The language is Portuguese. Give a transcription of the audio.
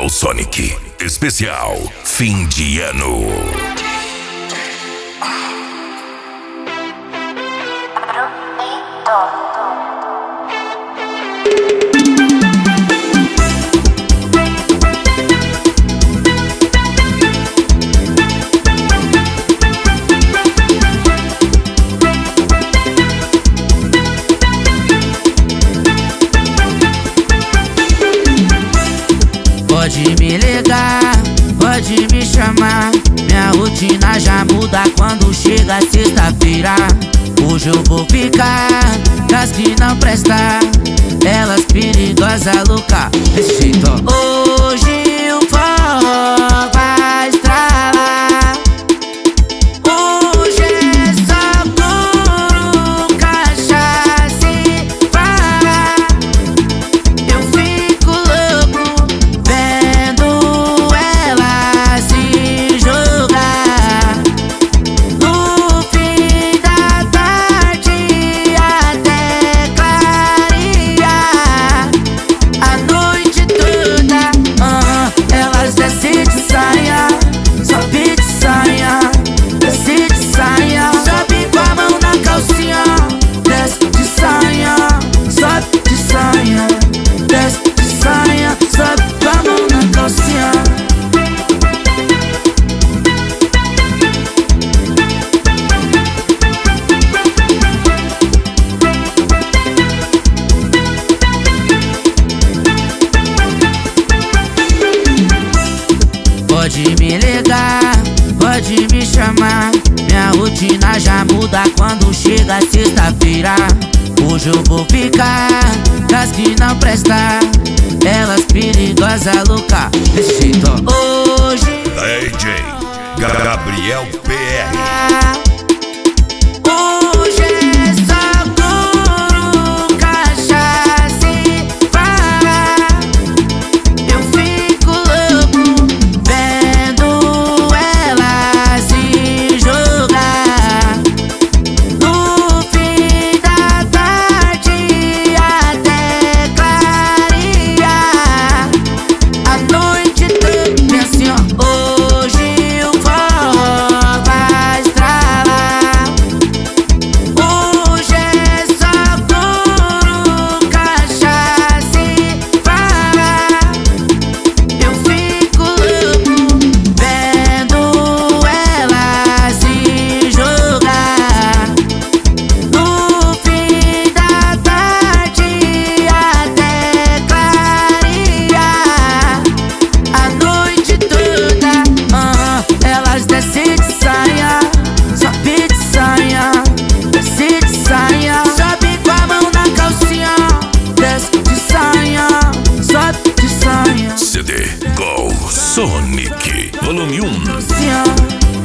Gabriel Sonic, especial fim de ano. Pode me ligar, pode me chamar. Minha rotina já muda quando chega sexta-feira. Hoje eu vou ficar das que não prestar, elas perigosas, louca, desse jeito, ó. Hoje o forró vai estralar. Hoje é só puro cachaça e farra. Eu fico louco vendo ela se jogar. No fim da tarde até clarear, a noite toda, elas descem de saia, sobe de saia, desce de saia, sobe com a mão na calcinha, desce de saia, sobe de saia, desce de saia, sobe com a mão na calcinha. Pode me ligar, pode me chamar. Minha rotina já muda quando chega sexta-feira. Hoje eu vou ficar das que não prestar, elas perigosas, louca, desse jeito, ó. Hoje DJ Gabriel PR. Hoje é só puro cachaça e farra. Eu fico louco vendo ela se jogar. No fim da tarde até clarear, a noite toda, bem assim, ó. Hoje o forró vai estralar. Hoje é só puro cachaça e farra. Eu fico louco vendo ela se jogar. No fim da tarde até clarear, a noite toda, elas descem de saia, sobe de saia, desce de saia, sobe com a mão na calcinha, desce de saia, sobe de saia, CD Go Sonic Volume 1. calcinha.